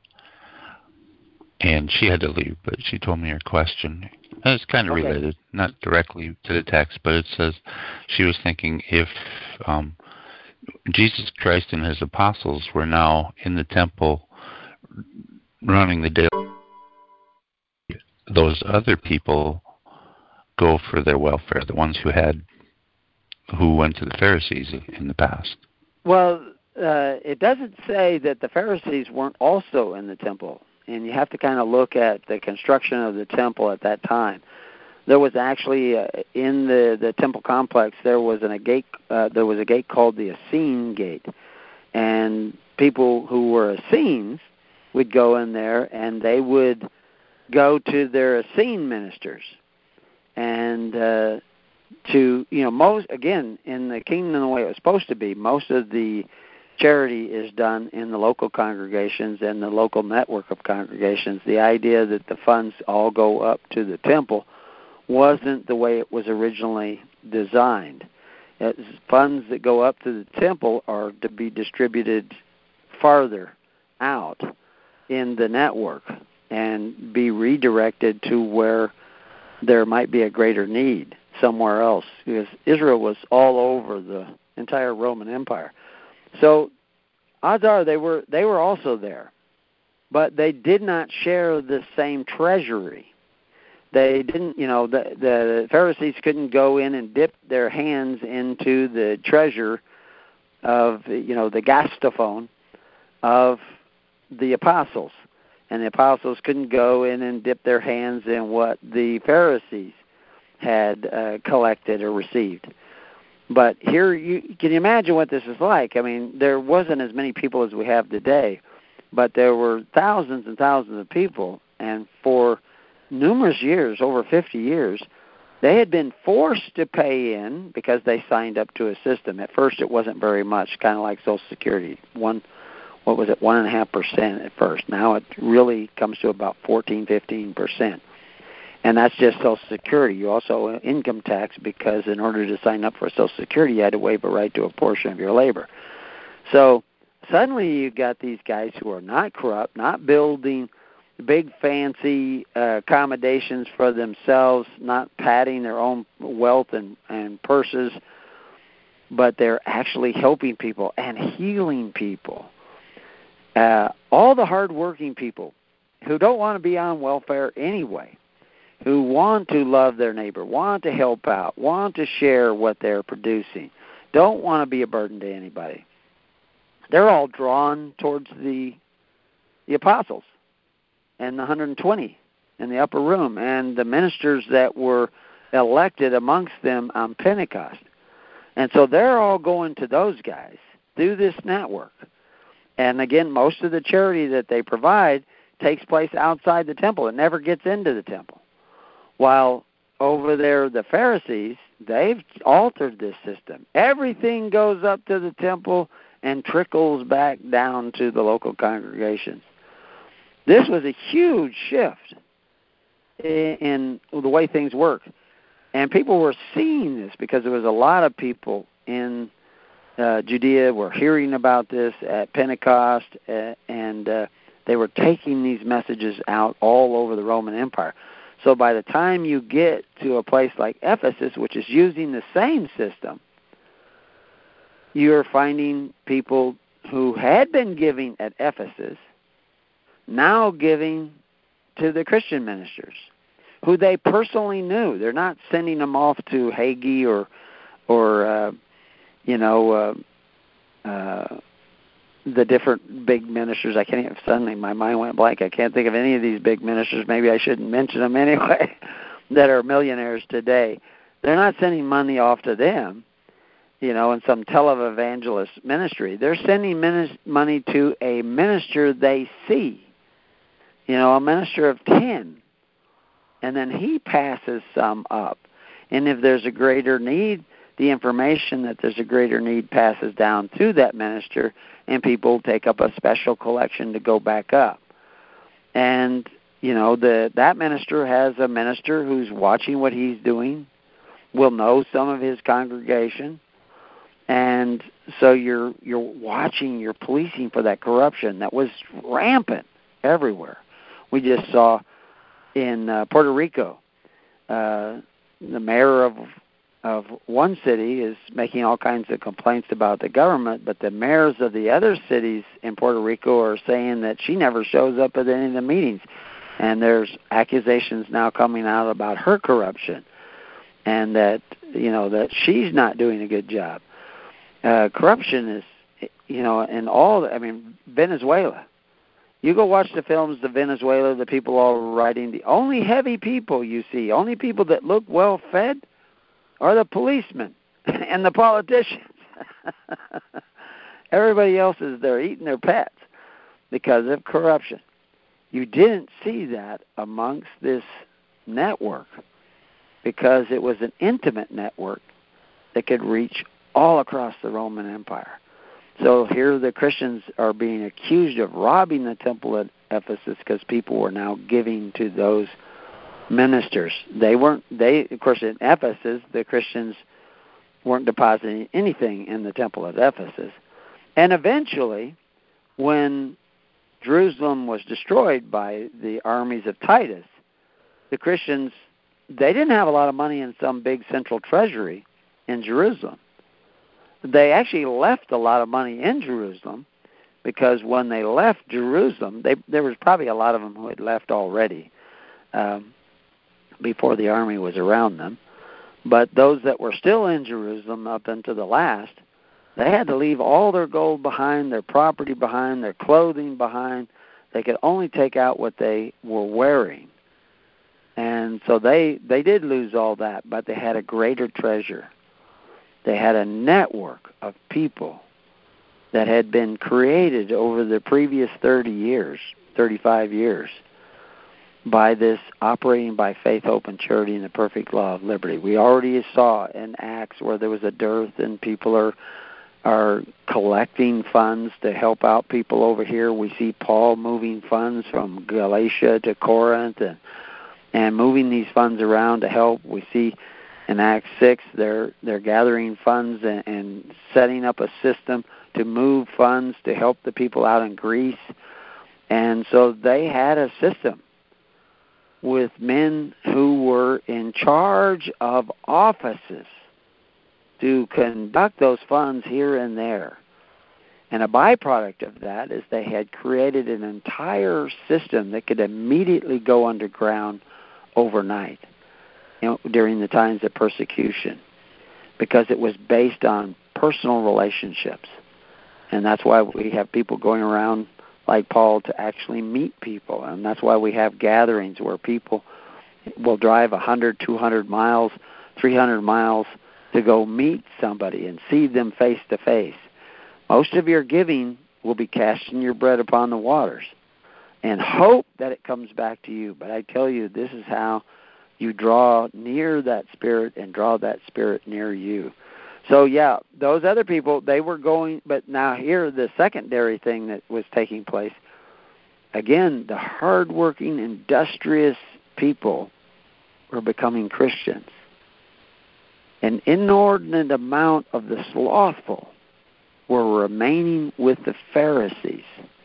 and she had to leave, but she told me her question. And it's kind of Okay. related, not directly to the text, but it says she was thinking if um, Jesus Christ and his apostles were now in the temple running the day, those other people go for their welfare, the ones who had, who went to the Pharisees in the past. Well, uh, it doesn't say that the Pharisees weren't also in the temple. And you have to kind of look at the construction of the temple at that time. There was actually uh, in the, the temple complex there was an, a gate. Uh, there was a gate called the Essene Gate, and people who were Essenes would go in there, and they would go to their Essene ministers, and uh, to, you know, most, again, in the kingdom the way it was supposed to be, most of the charity is done in the local congregations and the local network of congregations. The idea that the funds all go up to the temple wasn't the way it was originally designed. It's funds that go up to the temple are to be distributed farther out in the network and be redirected to where there might be a greater need somewhere else, because Israel was all over the entire Roman Empire. So odds are they were they were also there, but they did not share the same treasury. They didn't, you know, the, the Pharisees couldn't go in and dip their hands into the treasure of, you know, the gastophone of the apostles. And the apostles couldn't go in and dip their hands in what the Pharisees had uh, collected or received. But here, you can you imagine what this is like? I mean, there wasn't as many people as we have today, but there were thousands and thousands of people, and for numerous years, over fifty years, they had been forced to pay in because they signed up to a system. At first, it wasn't very much, kind of like Social Security. One, what was it, one and a half percent at first. Now it really comes to about fourteen, fifteen percent. And that's just Social Security. You also owe income tax because in order to sign up for Social Security, you had to waive a right to a portion of your labor. So suddenly you got these guys who are not corrupt, not building big fancy uh, accommodations for themselves, not padding their own wealth and, and purses, but they're actually helping people and healing people. Uh, all the hard-working people who don't want to be on welfare anyway, who want to love their neighbor, want to help out, want to share what they're producing, don't want to be a burden to anybody. They're all drawn towards the the apostles and the one hundred twenty in the upper room and the ministers that were elected amongst them on Pentecost. And so they're all going to those guys through this network. And again, most of the charity that they provide takes place outside the temple. It never gets into the temple. While over there, the Pharisees, they've altered this system. Everything goes up to the temple and trickles back down to the local congregations. This was a huge shift in the way things work. And people were seeing this because there was a lot of people in uh, Judea were hearing about this at Pentecost, uh, and uh, they were taking these messages out all over the Roman Empire. So by the time you get to a place like Ephesus, which is using the same system, you're finding people who had been giving at Ephesus now giving to the Christian ministers, who they personally knew. They're not sending them off to Hagee or, or uh, you know, uh, uh, the different big ministers. I can't even, suddenly my mind went blank. I can't think of any of these big ministers. Maybe I shouldn't mention them anyway, that are millionaires today. They're not sending money off to them, you know, in some televangelist ministry. They're sending minis- money to a minister they see, you know, a minister of ten. And then he passes some up. And if there's a greater need, the information that there's a greater need passes down to that minister, and people take up a special collection to go back up. And, you know, the that minister has a minister who's watching what he's doing, will know some of his congregation, and so you're you're watching, you're policing for that corruption that was rampant everywhere. We just saw in uh, Puerto Rico, uh, the mayor of of one city is making all kinds of complaints about the government, but the mayors of the other cities in Puerto Rico are saying that she never shows up at any of the meetings. And there's accusations now coming out about her corruption and that, you know, that she's not doing a good job. Uh, corruption is, you know, in all, I mean, Venezuela. You go watch the films of Venezuela, the people all riding, the only heavy people you see, only people that look well-fed are the policemen and the politicians. Everybody else is there eating their pets because of corruption. You didn't see that amongst this network because it was an intimate network that could reach all across the Roman Empire. So here the Christians are being accused of robbing the temple at Ephesus because people were now giving to those ministers. They weren't, they, of course, in Ephesus, the Christians weren't depositing anything in the temple at Ephesus. And eventually, when Jerusalem was destroyed by the armies of Titus, the Christians, they didn't have a lot of money in some big central treasury in Jerusalem. They actually left a lot of money in Jerusalem, because when they left Jerusalem, they, there was probably a lot of them who had left already um, before the army was around them. But those that were still in Jerusalem up until the last, they had to leave all their gold behind, their property behind, their clothing behind. They could only take out what they were wearing. And so they, they did lose all that, but they had a greater treasure. They had a network of people that had been created over the previous thirty years, thirty-five years, by this operating by faith, hope, and charity in the perfect law of liberty. We already saw in Acts where there was a dearth and people are are collecting funds to help out people over here. We see Paul moving funds from Galatia to Corinth and, and moving these funds around to help. We see in Acts six they're, they're gathering funds and, and setting up a system to move funds to help the people out in Greece. And so they had a system with men who were in charge of offices to conduct those funds here and there. And a byproduct of that is they had created an entire system that could immediately go underground overnight, you know, during the times of persecution, because it was based on personal relationships. And that's why we have people going around like Paul to actually meet people. And that's why we have gatherings where people will drive one hundred, two hundred miles, three hundred miles to go meet somebody and see them face to face. Most of your giving will be casting your bread upon the waters and hope that it comes back to you. But I tell you, this is how you draw near that Spirit and draw that Spirit near you. So, yeah, those other people, they were going, but now here, the secondary thing that was taking place, again, the hardworking, industrious people were becoming Christians. An inordinate amount of the slothful were remaining with the Pharisees.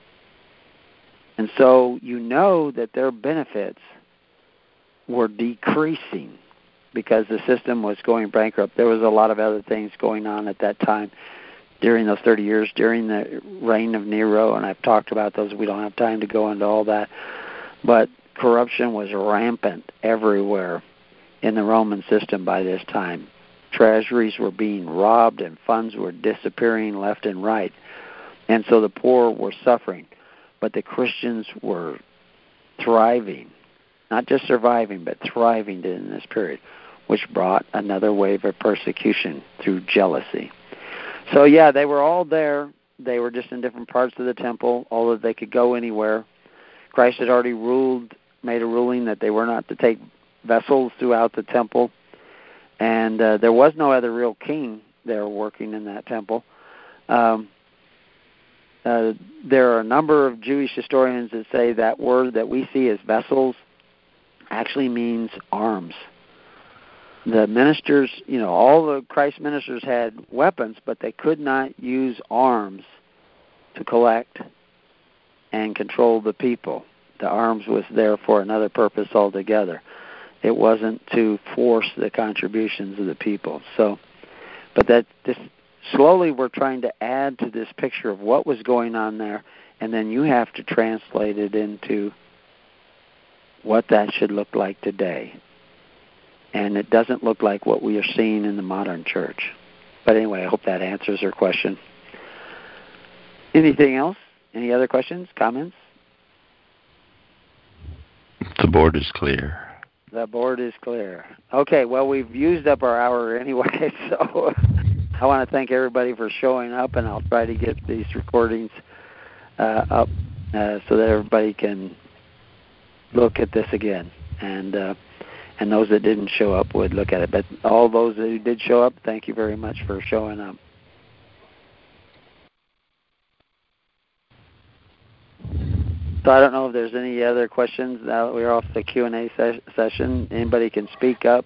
And so you know that their benefits were decreasing because the system was going bankrupt. There was a lot of other things going on at that time during those thirty years, during the reign of Nero, and I've talked about those. We don't have time to go into all that. But corruption was rampant everywhere in the Roman system by this time. Treasuries were being robbed and funds were disappearing left and right. And so the poor were suffering. But the Christians were thriving, not just surviving, but thriving in this period, which brought another wave of persecution through jealousy. So, yeah, they were all there. They were just in different parts of the temple, although they could go anywhere. Christ had already ruled, made a ruling that they were not to take vessels throughout the temple. And uh, there was no other real king there working in that temple. Um, uh, there are a number of Jewish historians that say that word that we see as vessels actually means arms. The ministers, you know, all the Christ ministers had weapons, but they could not use arms to collect and control the people. The arms was there for another purpose altogether. It wasn't to force the contributions of the people. So, but that this slowly we're trying to add to this picture of what was going on there, and then you have to translate it into what that should look like today. And it doesn't look like what we are seeing in the modern church. But anyway, I hope that answers your question. Anything else? Any other questions, comments? The board is clear. The board is clear. Okay, well, we've used up our hour anyway, so I want to thank everybody for showing up, and I'll try to get these recordings uh, up uh, so that everybody can look at this again. And uh, and those that didn't show up would look at it. But all those who did show up, thank you very much for showing up. So I don't know if there's any other questions. Now that we're off the Q and A ses- session, anybody can speak up.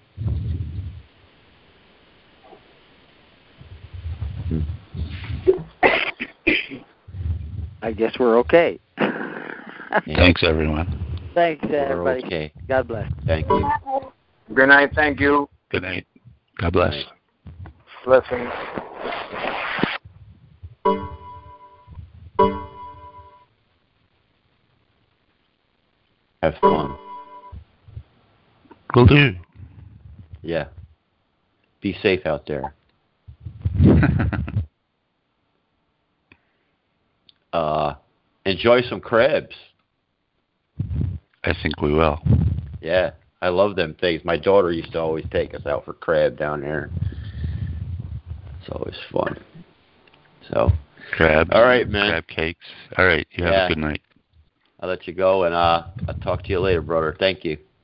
I guess we're okay. Thanks, everyone. Thanks, We're everybody. okay. God bless. Thank you. Good night. Thank you. Good night. God bless. Blessings. Have fun. Will do. Yeah. Be safe out there. uh, enjoy some crabs. I think we will. Yeah, I love them things. My daughter used to always take us out for crab down there. It's always fun. So, crab. All right, man. Crab cakes. All right. You yeah. have a good night. I'll let you go, and uh, I'll talk to you later, brother. Thank you.